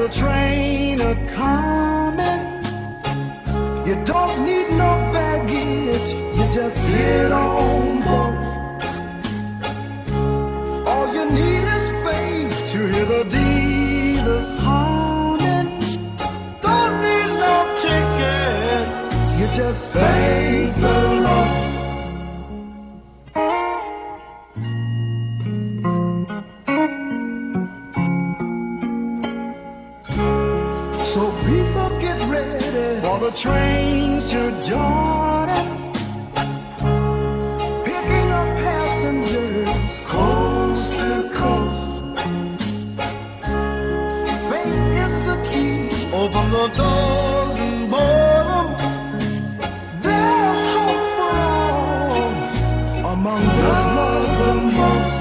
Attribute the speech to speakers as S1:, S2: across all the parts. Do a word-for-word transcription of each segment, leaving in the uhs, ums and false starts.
S1: a train a coming. You don't need no baggage, you just get on board. All you need is faith to hear the dealers humming. Don't need no ticket, you just thank the Lord. So people get ready for the trains to Jordan, picking up passengers coast to coast. Faith is the key, open the doors and board 'em. There's hope for all among those loved the most.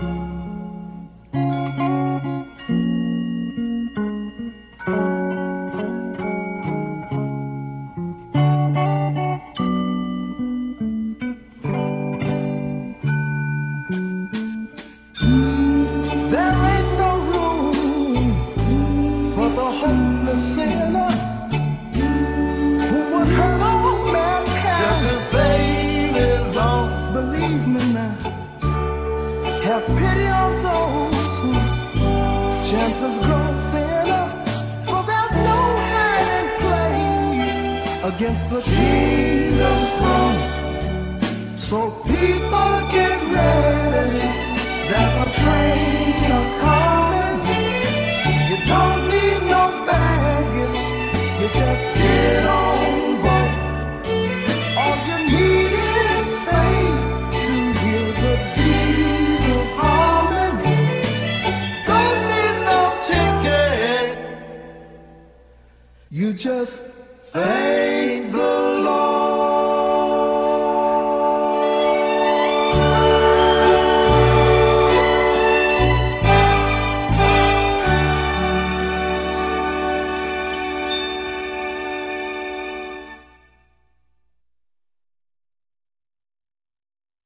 S1: There ain't no room for the hopeless sinner who would hurt all mankind just to save his own. Believe me now, have pity on those whose chances grow thinner, for there's no hiding place against the kingdom's throne. So people get ready, there's a train a coming. You don't need no baggage, you just get on board. All you need is faith to hear the diesel humming. Don't need no ticket, you just thank the